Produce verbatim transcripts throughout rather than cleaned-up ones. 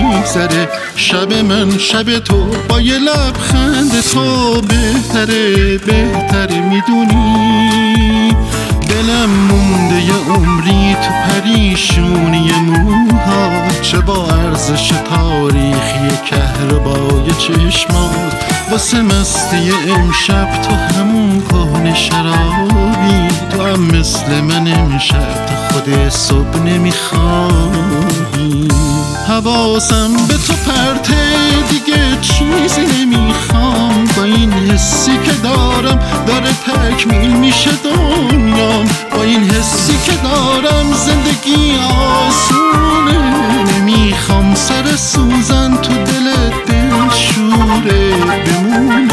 میگذره. شب من شب تو با یه لبخند تو بهتره بهتره. میدونی دلم مونده یه عمری تو پریشونی موهات، چه با ارزش تاریخی کهربای چشمات. واسه مستی امشب تو همون کهنه شرابی، تو هم مثل من امشب تا خود صبح نمیخوابی. حواسم به تو پرته دیگه چیزی نمیخوام، با این حسی که دارم داره تکمیل میشه دنیام. با این حسی که دارم زندگی آسونه، نمیخوام سر سوزن تو دل دل شوره بمونه.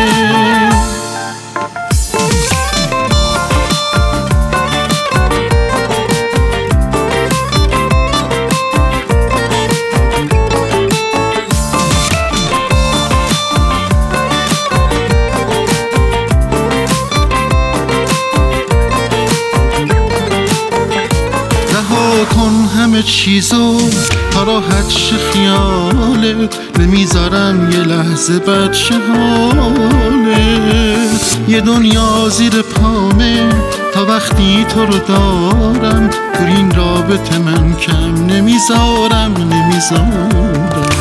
کن همه چیزو تا راحت شه خیالت، نمیذارم یه لحظه بد شه حالت. یه دنیا زیر پامه تا وقتی تو رو دارم، تو این رابطه من کم نمیذارم نمیذارم.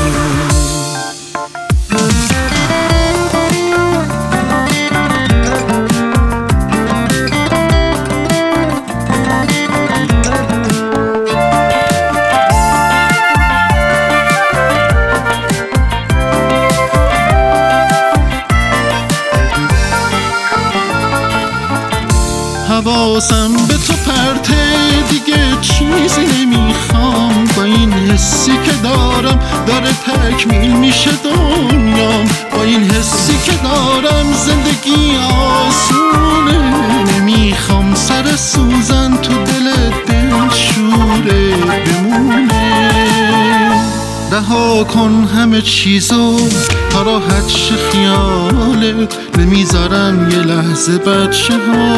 حواسم به تو پرته دیگه چیزی نمیخوام، با این حسی که دارم داره تکمیل میشه دنیام. با این حسی که دارم زندگی آسونه، نمیخوام سر سوزن تو دل دل شوره بمونه. رها کن همه چیزو تا راحت شه خیالت، نمیذارم یه لحظه بد شه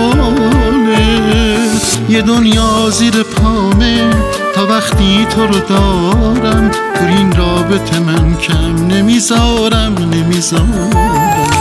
حالت. یه دنیا زیر پامه تا وقتی تو رو دارم، تو این رابطه من کم نمیذارم نمیذارم.